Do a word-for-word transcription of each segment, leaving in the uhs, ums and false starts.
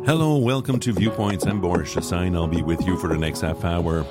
Hello, welcome to Viewpoints. I'm Boris Chassagne. I'll be with you for the next half hour.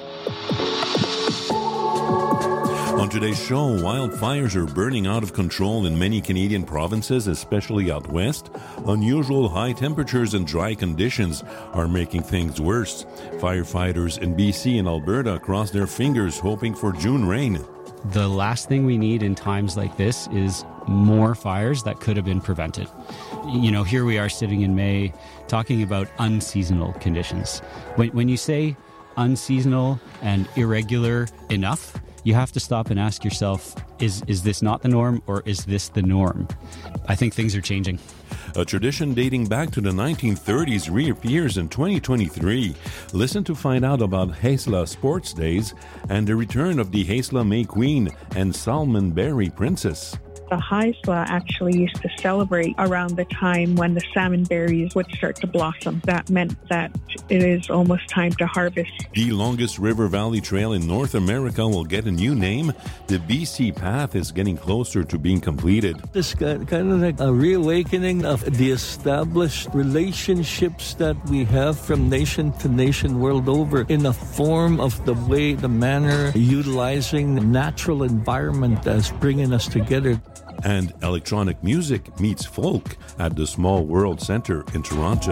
On today's show, wildfires are burning out of control in many Canadian provinces, especially out west. Unusual high temperatures and dry conditions are making things worse. Firefighters in B C and Alberta cross their fingers hoping for June rain. The last thing we need in times like this is more fires that could have been prevented. You know, here we are sitting in May talking about unseasonal conditions. When, when you say unseasonal and irregular enough, you have to stop and ask yourself, is, is this not the norm or is this the norm? I think things are changing. A tradition dating back to the nineteen thirties reappears in twenty twenty-three. Listen to find out about Haisla Sports Days and the return of the Haisla May Queen and Salmon Berry Princess. The Haisla actually used to celebrate around the time when the salmon berries would start to blossom. That meant that it is almost time to harvest. The longest river valley trail in North America will get a new name. The B C Path is getting closer to being completed. This kind of like a reawakening of the established relationships that we have from nation to nation world over in the form of the way, the manner, utilizing the natural environment that's bringing us together. And electronic music meets folk at the Small World Centre in Toronto.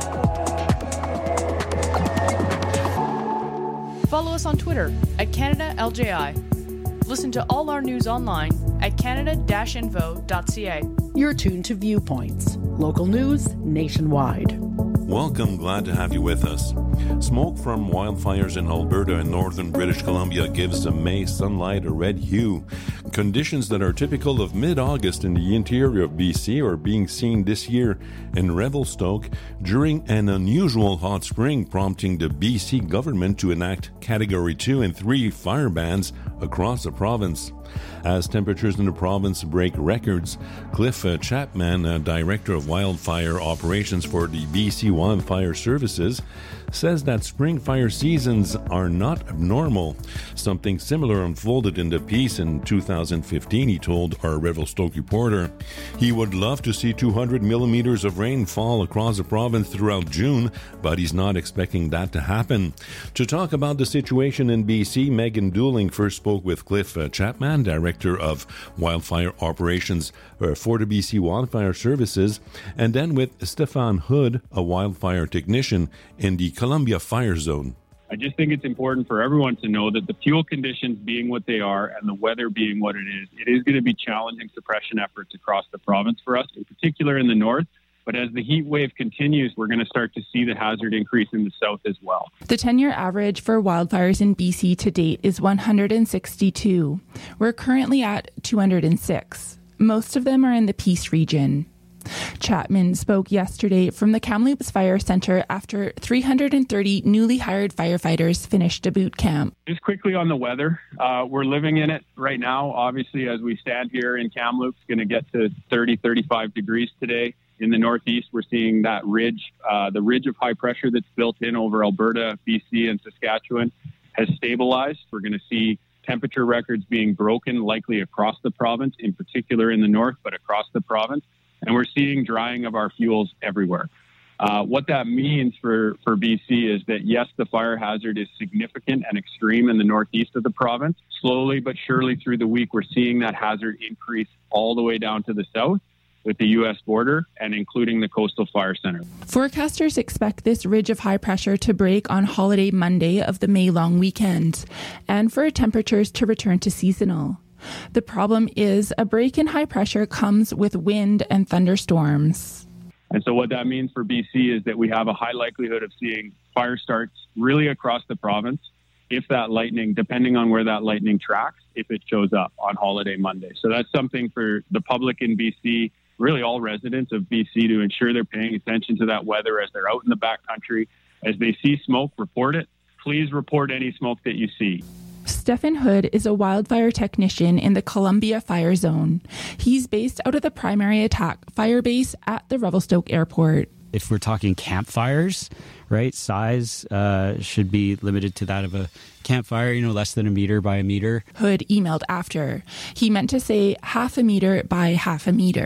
Follow us on Twitter at Canada L J I. Listen to all our news online at canada dash info dot c a. You're tuned to Viewpoints, local news nationwide. Welcome, glad to have you with us. Smoke from wildfires in Alberta and northern British Columbia gives the May sunlight a red hue. Conditions that are typical of mid-August in the interior of B C are being seen this year in Revelstoke during an unusual hot spring, prompting the B C government to enact Category two and three fire bans across the province. As temperatures in the province break records, Cliff Chapman, uh, Director of Wildfire Operations for the B C Wildfire Services, says that spring fire seasons are not abnormal. Something similar unfolded in the piece in two thousand fifteen, he told our Revelstoke reporter. He would love to see two hundred millimeters of rain fall across the province throughout June, but he's not expecting that to happen. To talk about the situation in B C, Megan Dooling first spoke with Cliff uh, Chapman, Director of Wildfire Operations uh, for the B C Wildfire Services, and then with Stefan Hood, a wildfire technician in the Columbia Fire Zone. I just think it's important for everyone to know that the fuel conditions being what they are and the weather being what it is, it is going to be challenging suppression efforts across the province for us, in particular in the north. But as the heat wave continues, we're going to start to see the hazard increase in the south as well. The ten-year average for wildfires in B C to date is one hundred sixty-two. We're currently at two hundred six. Most of them are in the Peace region. Chapman spoke yesterday from the Kamloops Fire Centre after three hundred thirty newly hired firefighters finished a boot camp. Just quickly on the weather, uh, we're living in it right now. Obviously, as we stand here in Kamloops, going to get to thirty, thirty-five degrees today. In the northeast, we're seeing that ridge, uh, the ridge of high pressure that's built in over Alberta, B C, and Saskatchewan has stabilized. We're going to see temperature records being broken, likely across the province, in particular in the north, but across the province. And we're seeing drying of our fuels everywhere. Uh, what that means for, for B C is that, yes, the fire hazard is significant and extreme in the northeast of the province. Slowly but surely through the week, we're seeing that hazard increase all the way down to the south with the U S border and including the Coastal Fire Center. Forecasters expect this ridge of high pressure to break on holiday Monday of the May long weekend and for temperatures to return to seasonal. The problem is a break in high pressure comes with wind and thunderstorms. And so what that means for B C is that we have a high likelihood of seeing fire starts really across the province if that lightning, depending on where that lightning tracks, if it shows up on holiday Monday. So that's something for the public in B C, really all residents of B C, to ensure they're paying attention to that weather as they're out in the backcountry. As they see smoke, report it. Please report any smoke that you see. Stefan Hood is a wildfire technician in the Columbia Fire Zone. He's based out of the Primary Attack Fire Base at the Revelstoke Airport. If we're talking campfires, right, size uh, should be limited to that of a campfire, you know, less than a meter by a meter. Hood emailed after. He meant to say half a meter by half a meter.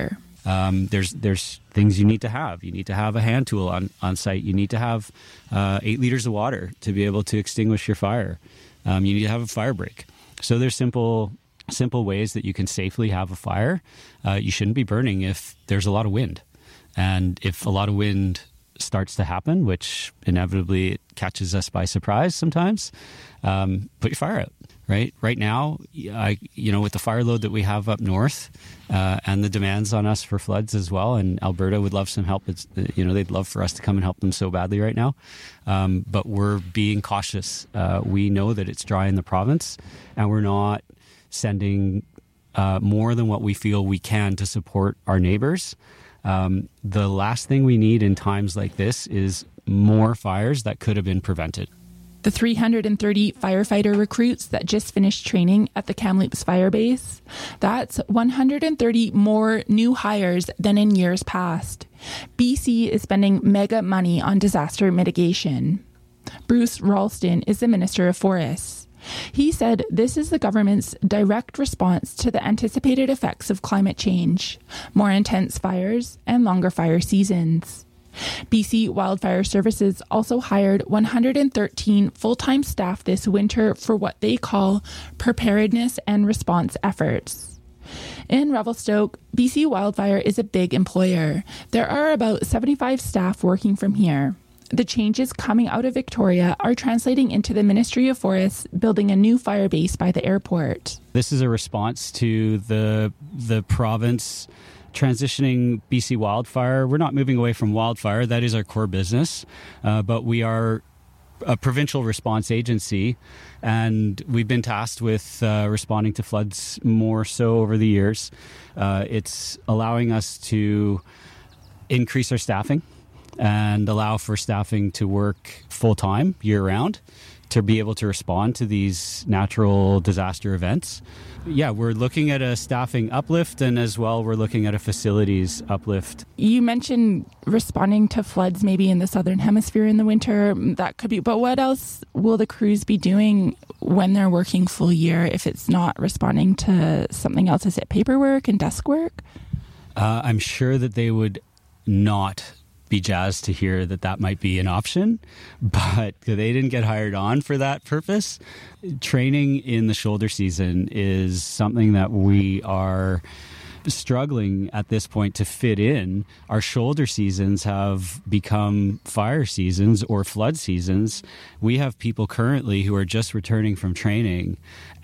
Um, there's there's things you need to have. You need to have a hand tool on, on site. You need to have uh, eight liters of water to be able to extinguish your fire. Um, you need to have a fire break. So there's simple simple ways that you can safely have a fire. Uh, you shouldn't be burning if there's a lot of wind. And if a lot of wind starts to happen, which inevitably it catches us by surprise sometimes, um, put your fire out. Right, right now, I, you know, with the fire load that we have up north, uh, and the demands on us for floods as well, and Alberta would love some help. It's, you know, they'd love for us to come and help them so badly right now, um, but we're being cautious. Uh, we know that it's dry in the province, and we're not sending uh, more than what we feel we can to support our neighbors. Um, the last thing we need in times like this is more fires that could have been prevented. The three hundred thirty firefighter recruits that just finished training at the Kamloops Fire Base, that's one hundred thirty more new hires than in years past. B C is spending mega money on disaster mitigation. Bruce Ralston is the Minister of Forests. He said this is the government's direct response to the anticipated effects of climate change, more intense fires and longer fire seasons. B C Wildfire Services also hired one hundred thirteen full-time staff this winter for what they call preparedness and response efforts. In Revelstoke, B C Wildfire is a big employer. There are about seventy-five staff working from here. The changes coming out of Victoria are translating into the Ministry of Forests building a new fire base by the airport. This is a response to the the province transitioning B C Wildfire. We're not moving away from wildfire. That is our core business. Uh, but we are a provincial response agency, and we've been tasked with uh, responding to floods more so over the years. Uh, it's allowing us to increase our staffing and allow for staffing to work full-time, year-round, to be able to respond to these natural disaster events. Yeah, we're looking at a staffing uplift, and as well, we're looking at a facilities uplift. You mentioned responding to floods maybe in the Southern Hemisphere in the winter. That could be, but what else will the crews be doing when they're working full year if it's not responding to something else? Is it paperwork and desk work? Uh, I'm sure that they would not be jazzed to hear that that might be an option, but they didn't get hired on for that purpose. Training in the shoulder season is something that we are struggling at this point to fit in. Our shoulder seasons have become fire seasons or flood seasons. We have people currently who are just returning from training,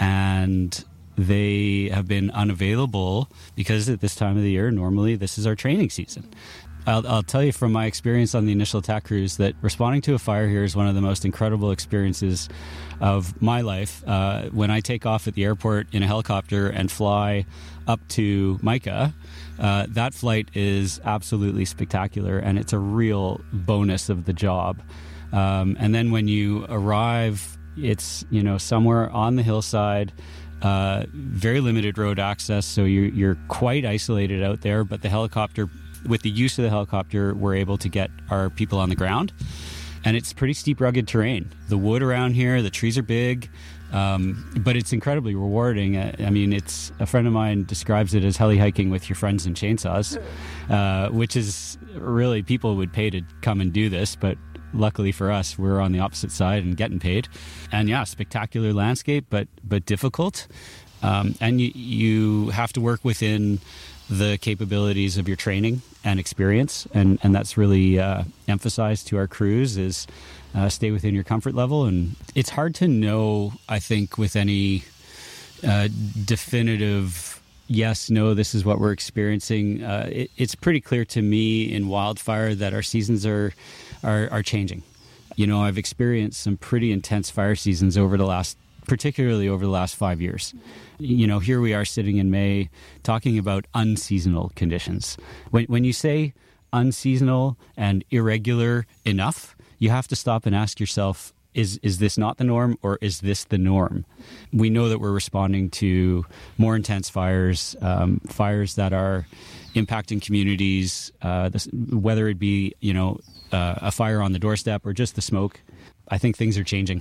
and they have been unavailable because at this time of the year, normally this is our training season. I'll, I'll tell you from my experience on the initial attack crews that responding to a fire here is one of the most incredible experiences of my life. Uh, when I take off at the airport in a helicopter and fly up to Mica, uh, that flight is absolutely spectacular, and it's a real bonus of the job. Um, and then when you arrive, it's, you know, somewhere on the hillside, uh, very limited road access, so you, you're quite isolated out there, but the helicopter, with the use of the helicopter, we're able to get our people on the ground. And it's pretty steep, rugged terrain. The wood around here, the trees are big, um, but it's incredibly rewarding. I, I mean, it's a friend of mine describes it as heli hiking with your friends and chainsaws, uh, which is really, people would pay to come and do this, but luckily for us, we're on the opposite side and getting paid. And yeah, spectacular landscape, but but difficult. Um, and you, you have to work within the capabilities of your training and experience, and, and that's really uh, emphasized to our crews is uh, stay within your comfort level. And it's hard to know, I think, with any uh, definitive yes, no, this is what we're experiencing. Uh, it, it's pretty clear to me in wildfire that our seasons are, are are changing. You know, I've experienced some pretty intense fire seasons over the last particularly over the last five years. You know, here we are sitting in May talking about unseasonal conditions. When, when you say unseasonal and irregular enough, you have to stop and ask yourself, is is this not the norm, or is this the norm? We know that we're responding to more intense fires, um, fires that are impacting communities, uh, this, whether it be, you know, uh, a fire on the doorstep or just the smoke. I think things are changing.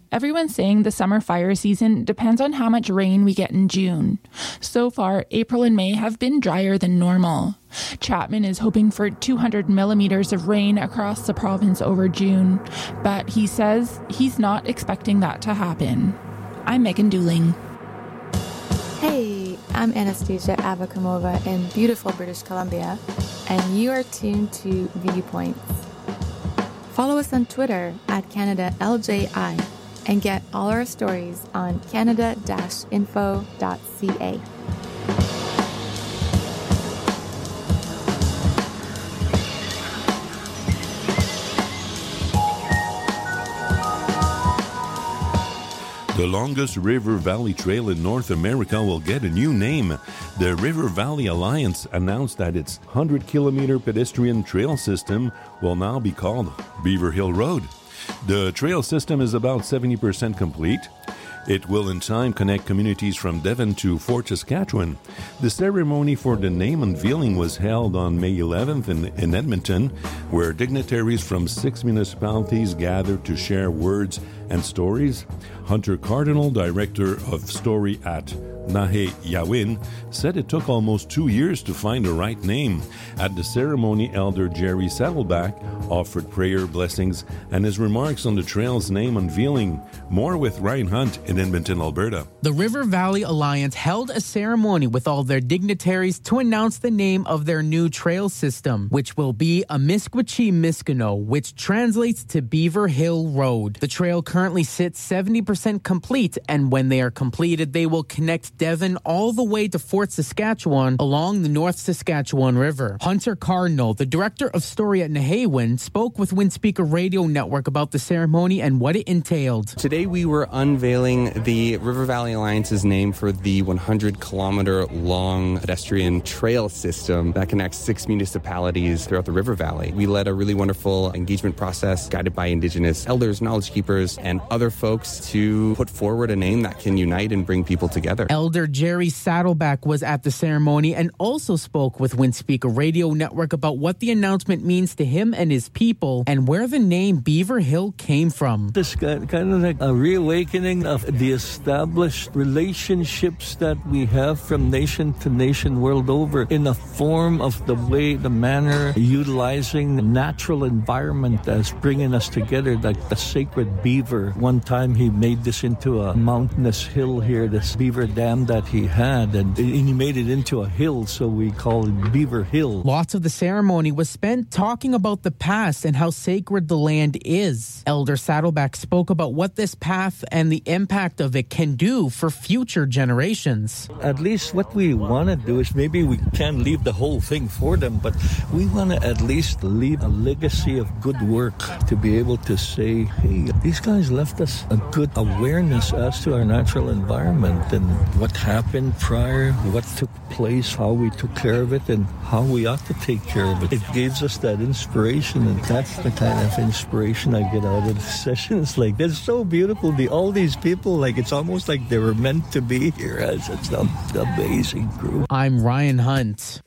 Everyone's saying the summer fire season depends on how much rain we get in June. So far, April and May have been drier than normal. Chapman is hoping for two hundred millimeters of rain across the province over June, but he says he's not expecting that to happen. I'm Megan Dooling. Hey, I'm Anastasia Abakamova in beautiful British Columbia, and you are tuned to Viewpoints. Follow us on Twitter at Canada L J I and get all our stories on canada dash info dot c a. The longest River Valley Trail in North America will get a new name. The River Valley Alliance announced that its one hundred kilometer pedestrian trail system will now be called Beaver Hill Road. The trail system is about seventy percent complete. It will in time connect communities from Devon to Fort Saskatchewan. The ceremony for the name unveiling was held on May eleventh in, in Edmonton, where dignitaries from six municipalities gathered to share words and stories. Hunter Cardinal, director of story at Nahe Yawin, said it took almost two years to find the right name. At the ceremony, Elder Jerry Saddleback offered prayer, blessings, and his remarks on the trail's name unveiling. More with Ryan Hunt in Edmonton, Alberta. The River Valley Alliance held a ceremony with all their dignitaries to announce the name of their new trail system, which will be Amiskwachi-Miskino, which translates to Beaver Hill Road. The trail currently sits seventy percent complete, and when they are completed, they will connect Devon all the way to Fort Saskatchewan along the North Saskatchewan River. Hunter Cardinal, the director of story at Nahewin, spoke with Windspeaker Radio Network about the ceremony and what it entailed. Today we were unveiling the River Valley Alliance's name for the one hundred kilometer long pedestrian trail system that connects six municipalities throughout the River Valley. We led a really wonderful engagement process guided by Indigenous elders, knowledge keepers, and other folks to put forward a name that can unite and bring people together. Elder Jerry Saddleback was at the ceremony and also spoke with Windspeaker Radio Network about what the announcement means to him and his people and where the name Beaver Hill came from. This kind of like a reawakening of the established relationships that we have from nation to nation world over in a form of the way, the manner, utilizing the natural environment as bringing us together, like the sacred beaver. One time he made this into a mountainous hill here, this beaver dam that he had, and he made it into a hill, so we call it Beaver Hill. Lots of the ceremony was spent talking about the past and how sacred the land is. Elder Saddleback spoke about what this path and the impact of it can do for future generations. At least what we want to do is, maybe we can't leave the whole thing for them, but we want to at least leave a legacy of good work to be able to say, hey, these guys left us a good awareness as to our natural environment and what happened prior, what took place, how we took care of it, and how we ought to take care of it. It gives us that inspiration, and that's the kind of inspiration I get out of the sessions. Like, it's so beautiful. The, all these people, like, it's almost like they were meant to be here. It's, it's an amazing group. I'm Ryan Hunt.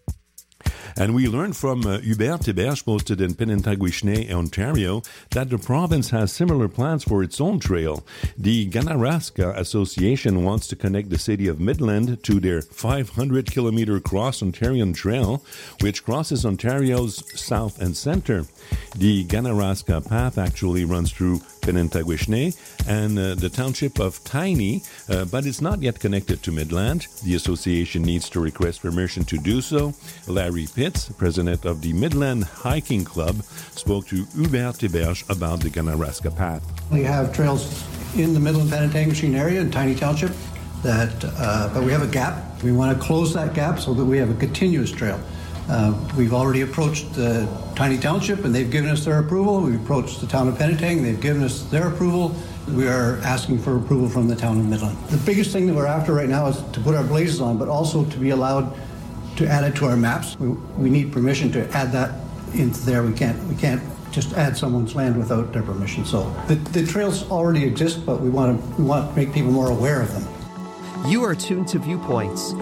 And we learned from uh, Hubert Tiberge, posted in Pinintagwishne, Ontario, that the province has similar plans for its own trail. The Ganaraska Association wants to connect the city of Midland to their five hundred kilometer cross-Ontarian trail, which crosses Ontario's south and center. The Ganaraska path actually runs through Pinintagwishne and uh, the township of Tiny, uh, but it's not yet connected to Midland. The association needs to request permission to do so. Larry Pitts, president of the Midland Hiking Club, spoke to Hubert Tiberge about the Ganaraska path. We have trails in the Midland Pinintagwishne area in Tiny Township, that, uh, but we have a gap. We want to close that gap so that we have a continuous trail. Uh, we've already approached uh, Tiny Township, and they've given us their approval. We've approached the town of Penetang, and they've given us their approval. We are asking for approval from the town of Midland. The biggest thing that we're after right now is to put our blazes on, but also to be allowed to add it to our maps. We, we need permission to add that into there. We can't we can't just add someone's land without their permission. So the, the trails already exist, but we want to we want to make people more aware of them. You are tuned to Viewpoints.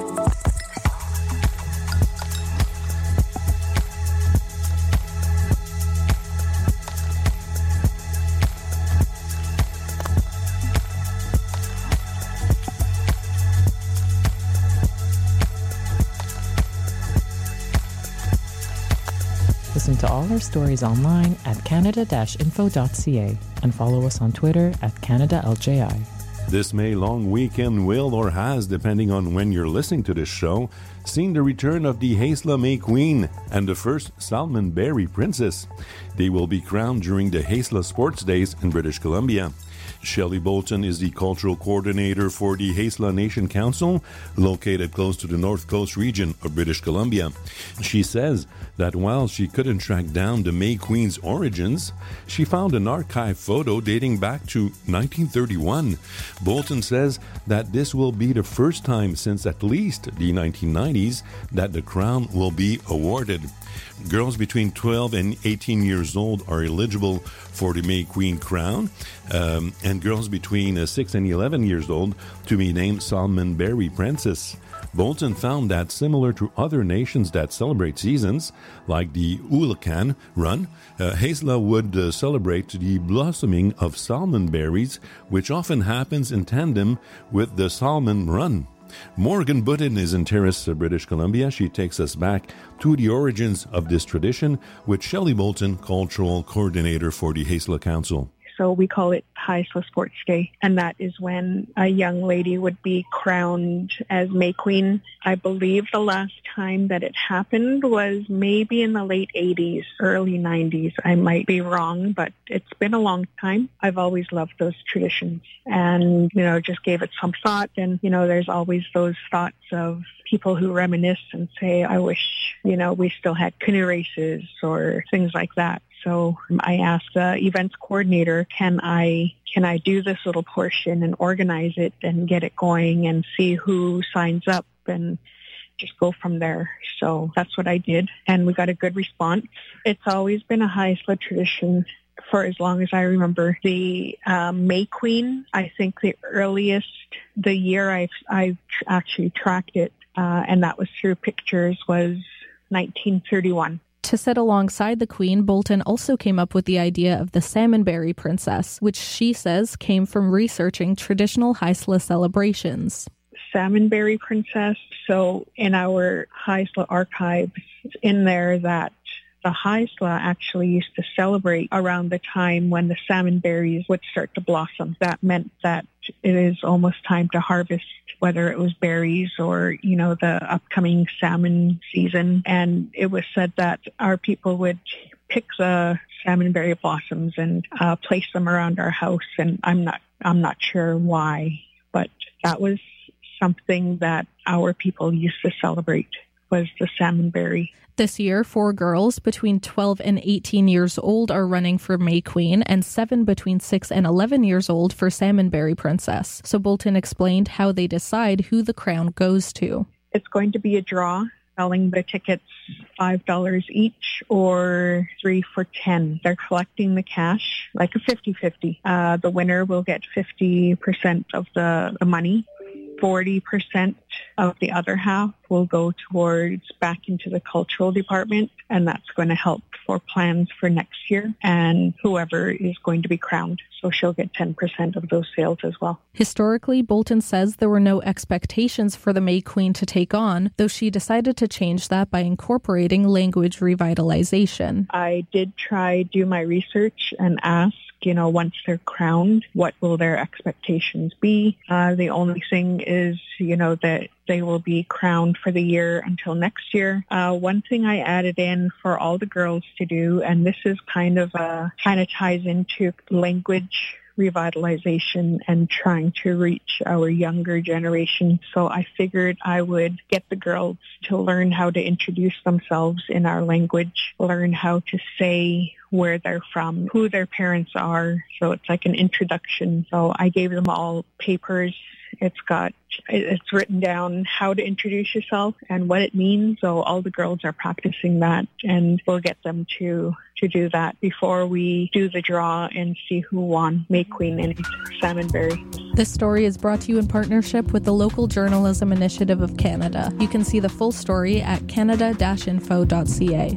our stories online at canada dash info dot c a and follow us on Twitter at Canada L J I. This May long weekend will or has, depending on when you're listening to this show, seen the return of the Haisla May Queen and the first Salmon Berry Princess. They will be crowned during the Haisla Sports Days in British Columbia. Shelley Bolton is the cultural coordinator for the Haisla Nation Council, located close to the North Coast region of British Columbia. She says that while she couldn't track down the May Queen's origins, she found an archive photo dating back to nineteen thirty-one. Bolton says that this will be the first time since at least the nineteen nineties that the crown will be awarded. Girls between twelve and eighteen years old are eligible for the May Queen crown, um, and girls between uh, six and eleven years old to be named Salmon Berry Princess. Bolton found that similar to other nations that celebrate seasons, like the Ulukan Run, uh, Haisla would uh, celebrate the blossoming of salmon berries, which often happens in tandem with the Salmon Run. Morgan Budden is in Terrace, British Columbia. She takes us back to the origins of this tradition with Shelley Bolton, cultural coordinator for the Haisla Council. So we call it Haisla Sports Day, and that is when a young lady would be crowned as May Queen. I believe the last time that it happened was maybe in the late eighties, early nineties. I might be wrong, but it's been a long time. I've always loved those traditions and, you know, just gave it some thought. And, you know, there's always those thoughts of people who reminisce and say, I wish, you know, we still had canoe races or things like that. So I asked the events coordinator, can I can I do this little portion and organize it and get it going and see who signs up and just go from there. So that's what I did, and we got a good response. It's always been a Haisla tradition for as long as I remember. The um, May Queen, I think the earliest, the year I've, I've actually tracked it, uh, and that was through pictures, was nineteen thirty-one. To sit alongside the Queen, Bolton also came up with the idea of the Salmonberry Princess, which she says came from researching traditional Haisla celebrations. Salmonberry Princess, so in our Haisla archives, it's in there that the Haisla actually used to celebrate around the time when the salmon berries would start to blossom. That meant that it is almost time to harvest, whether it was berries or, you know, the upcoming salmon season. And it was said that our people would pick the salmonberry blossoms and uh, place them around our house. And I'm not, I'm not sure why, but that was something that our people used to celebrate, was the salmonberry. This year, four girls between twelve and eighteen years old are running for May Queen, and seven between six and eleven years old for Salmonberry Princess. So Bolton explained how they decide who the crown goes to. It's going to be a draw, selling the tickets five dollars each or three for ten. They're collecting the cash, like a fifty-fifty. Uh, the winner will get fifty percent of the, the money. forty percent of the other half will go towards back into the cultural department, and that's going to help for plans for next year and whoever is going to be crowned. So she'll get ten percent of those sales as well. Historically, Bolton says there were no expectations for the May Queen to take on, though she decided to change that by incorporating language revitalization. I did try do my research and ask, you know, once they're crowned, what will their expectations be? Uh, the only thing is, you know, that they will be crowned for the year until next year. Uh, one thing I added in for all the girls to do, and this is kind of uh, kind of ties into language revitalization and trying to reach our younger generation. So I figured I would get the girls to learn how to introduce themselves in our language, learn how to say where they're from, who their parents are. So it's like an introduction. So I gave them all papers. It's got, it's written down how to introduce yourself and what it means. So all the girls are practicing that, and we'll get them to, to do that before we do the draw and see who won May Queen and Salmonberry. This story is brought to you in partnership with the Local Journalism Initiative of Canada. You can see the full story at canada dash info dot c a.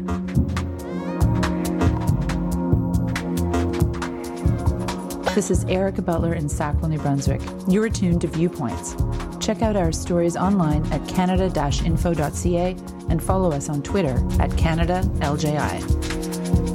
This is Erica Butler in Sackville, New Brunswick. You are tuned to Viewpoints. Check out our stories online at canada dash info dot c a and follow us on Twitter at Canada L J I.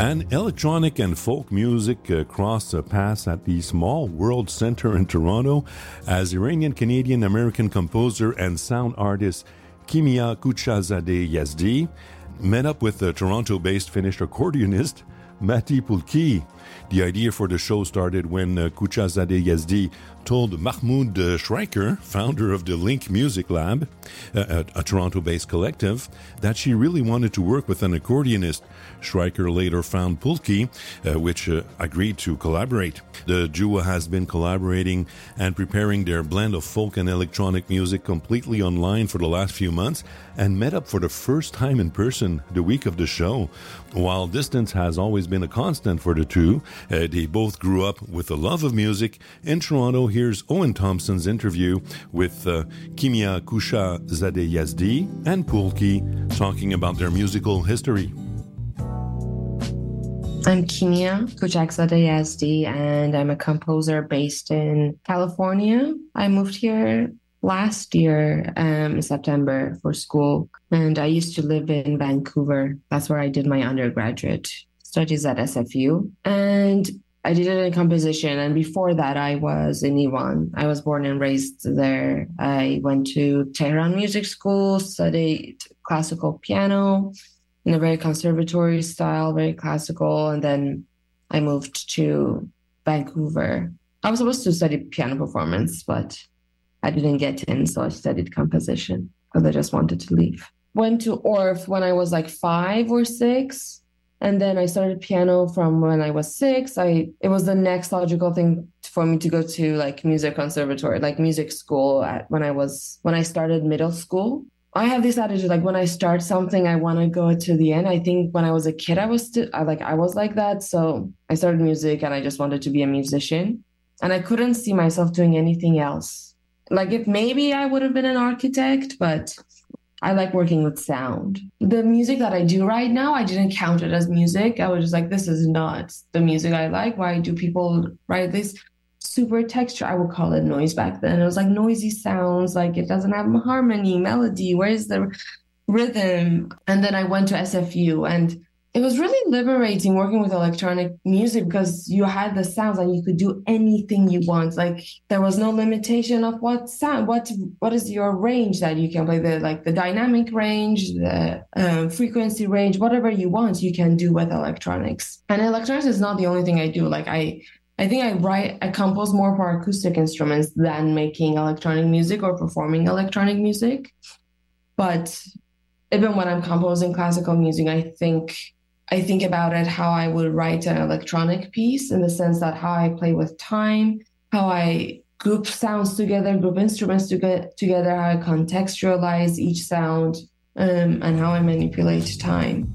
And electronic and folk music uh, cross uh, paths at the Small World Centre in Toronto as Iranian-Canadian-American composer and sound artist Kimia Kuchazadeh Yazdi met up with the Toronto-based Finnish accordionist Matti Pulkki. The idea for the show started when uh, Kuchazadeh Yazdi told Mahmoud uh, Schreiker, founder of the Link Music Lab, uh, a, a Toronto-based collective, that she really wanted to work with an accordionist. Schreiker later found Pulkki, uh, which uh, agreed to collaborate. The duo has been collaborating and preparing their blend of folk and electronic music completely online for the last few months and met up for the first time in person the week of the show. While distance has always been a constant for the two, uh, they both grew up with a love of music. In Toronto, here's Owen Thompson's interview with uh, Kimia Kuchazadeh Yazdi and Pulkki talking about their musical history. I'm Kimia Kuchazadeh Yazdi, and I'm a composer based in California. I moved here last year um, in September for school, and I used to live in Vancouver. That's where I did my undergraduate studies at S F U, and I did it in composition. And before that, I was in Iran. I was born and raised there. I went to Tehran Music School, studied classical piano in a very conservatory style, very classical. And then I moved to Vancouver. I was supposed to study piano performance, but I didn't get in, so I studied composition because I just wanted to leave. Went to O R F when I was like five or six. And then I started piano from when I was six. I it was the next logical thing for me to go to like music conservatory, like music school at when I was when I started middle school. I have this attitude, like when I start something, I want to go to the end. I think when I was a kid, I was still I, like I was like that. So I started music and I just wanted to be a musician. And I couldn't see myself doing anything else. Like if maybe I would have been an architect, but I like working with sound. The music that I do right now, I didn't count it as music. I was just like, this is not the music I like. Why do people write this super texture? I would call it noise back then. It was like noisy sounds, like it doesn't have harmony, melody. Where's the rhythm? And then I went to S F U, and it was really liberating working with electronic music because you had the sounds and you could do anything you want. Like there was no limitation of what sound, what what is your range that you can play, the like the dynamic range, the um, frequency range, whatever you want, you can do with electronics. And electronics is not the only thing I do. Like I, I think I write, I compose more for acoustic instruments than making electronic music or performing electronic music. But even when I'm composing classical music, I think. I think about it how I would write an electronic piece in the sense that how I play with time, how I group sounds together, group instruments to get together, how I contextualize each sound, um, and how I manipulate time.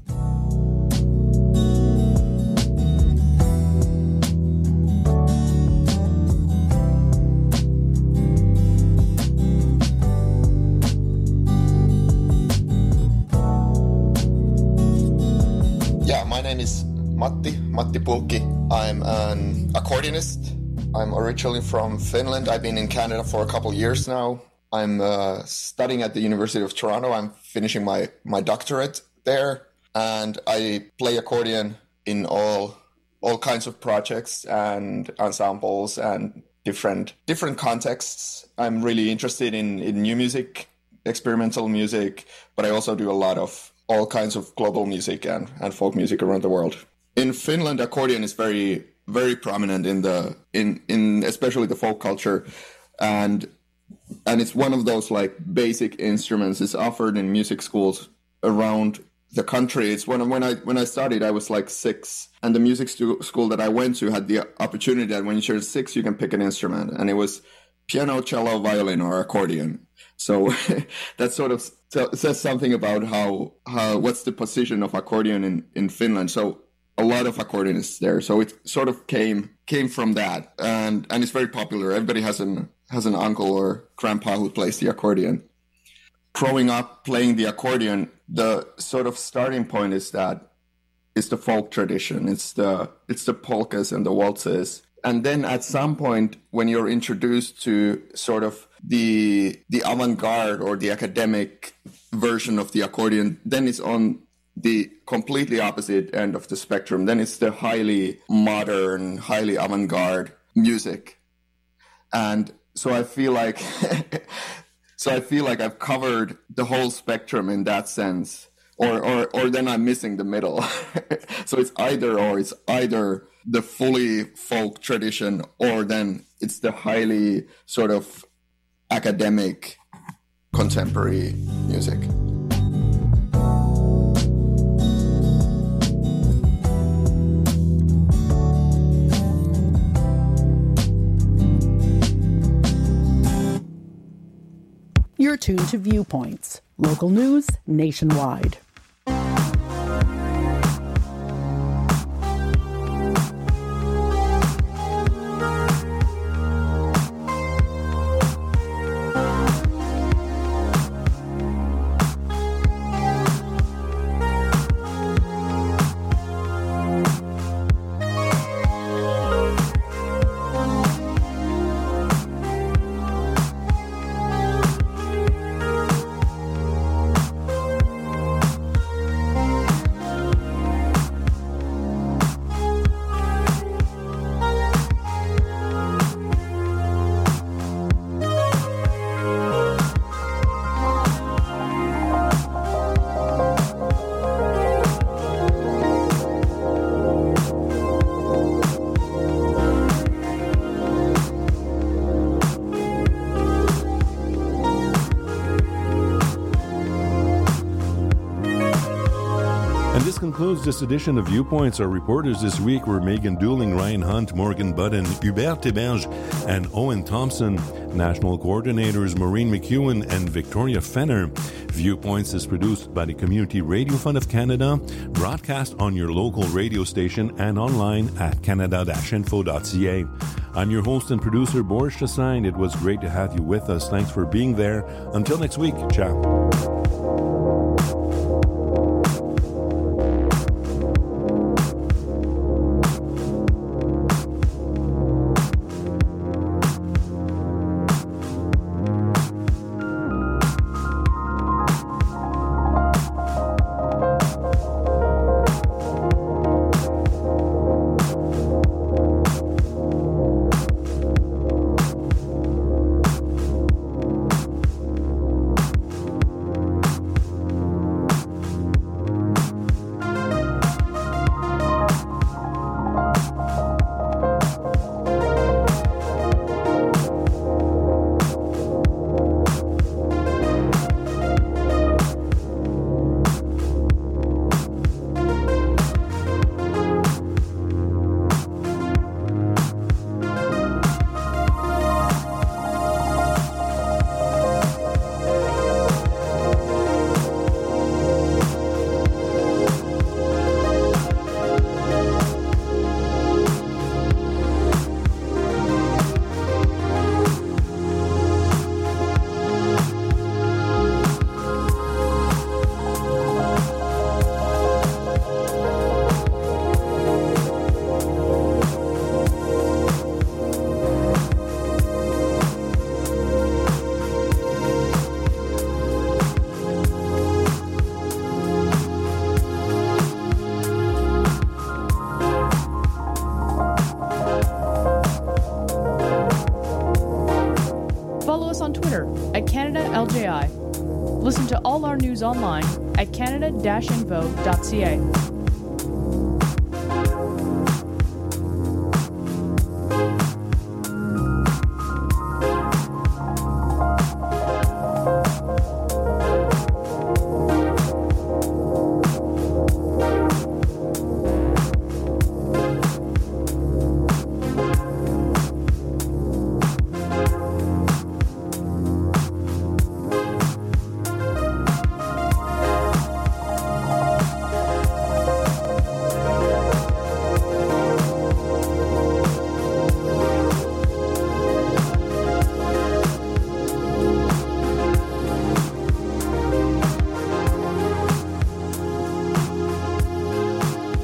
Matti, Matti Pulkki. I'm an accordionist. I'm originally from Finland. I've been in Canada for a couple of years now. I'm uh, studying at the University of Toronto. I'm finishing my, my doctorate there. And I play accordion in all all kinds of projects and ensembles and different different contexts. I'm really interested in, in new music, experimental music, but I also do a lot of all kinds of global music and, and folk music around the world. In Finland, accordion is very, very prominent in the in in especially the folk culture, and and it's one of those like basic instruments. It's offered in music schools around the country. It's one of when I when I studied, I was like six, and the music stu- school that I went to had the opportunity that when you're six, you can pick an instrument, and it was piano, cello, violin, or accordion. So that sort of t- says something about how how what's the position of accordion in, in Finland. So a lot of accordionists there. So it sort of came came from that, and and it's very popular. Everybody has an has an uncle or grandpa who plays the accordion. Growing up playing the accordion, the sort of starting point is that it's the folk tradition. It's the it's the polkas and the waltzes. And then at some point, when you're introduced to sort of the the avant-garde or the academic version of the accordion, then it's on the completely opposite end of the spectrum, then it's the highly modern, highly avant-garde music. And so I feel like so I feel like I've covered the whole spectrum in that sense. Or or or then I'm missing the middle. So it's either or. It's either the fully folk tradition, or then it's the highly sort of academic contemporary music. You're tuned to Viewpoints, local news nationwide. Concludes this edition of Viewpoints. Our reporters this week were Megan Dooling, Ryan Hunt, Morgan Budden, Hubert Theberge, and Owen Thompson. National coordinators Maureen McEwen and Victoria Fenner. Viewpoints is produced by the Community Radio Fund of Canada, broadcast on your local radio station and online at canada dash info dot c a. I'm your host and producer, Boris Chassain. It was great to have you with us. Thanks for being there. Until next week, ciao. At Canada L J I. Listen to all our news online at canada dash info dot c a.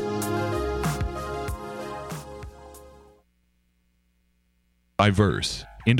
Diverse,